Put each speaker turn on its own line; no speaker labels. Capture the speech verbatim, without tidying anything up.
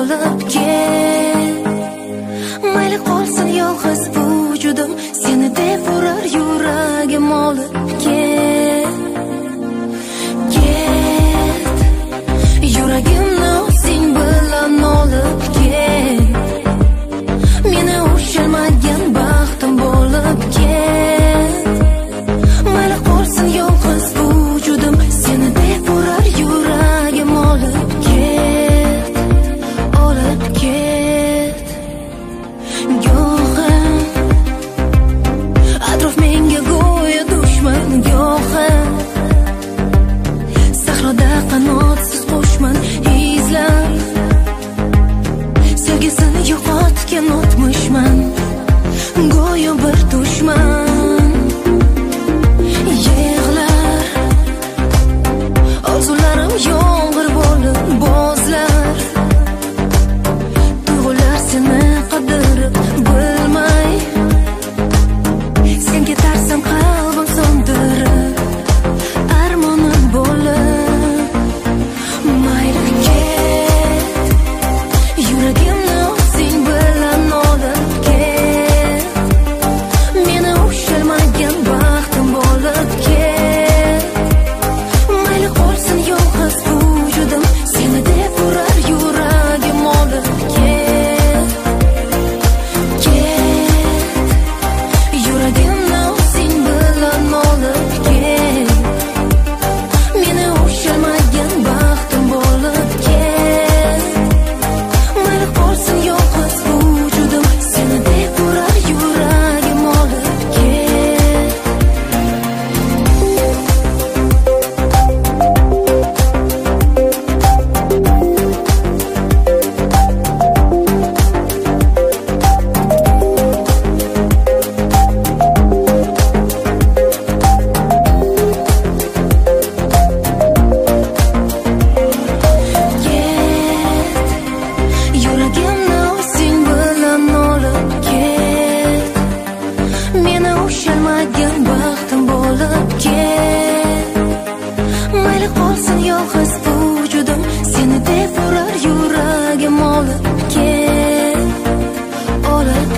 olib ket. Mayli qolsin yolg'iz vujudim, seni deb urar yuragim olib ket. Ket, yuragimni o'zing bilan olib ket. Meni ushalmagan baxtim bo'lib ket. Mayli qolsin yolg'iz vujudim, seni deb urar yuragim olib ket, olib ket. Go'yo atrof menga go'yo dushman, go'yo sahroda qanotsiz qushman, izlar sevgisini yo'qotgan o'tmishman, go'yo bir dushman. Yig'lar orzularim yomg'ir bo'lib bozlar, tuyg'ular seni qidirib bilmay, sen ketarsan qalbim so'ndirib, armonim bo'lib. Mayli ket, yuragimni o'zing bilan olib ket. Meni ushalmagan baxtim bo'lib ket. Mayli qolsin yolg'iz vujudim, seni deb urar yuragim olib ket. Ket, yuragimni o'zing bilan olib ket. Meni ushalmagan baxtim bo'lib ket. Mayli qolsin yolg'iz vujudim, seni deb urar yuragim olib ket. Ket, yuragimni o'zing bilan olib ket. Meni ushalmagan baxtim bo'lib ket. Mayli qolsin yolg'iz vujudim, seni deb urar yuragim olib ket, olib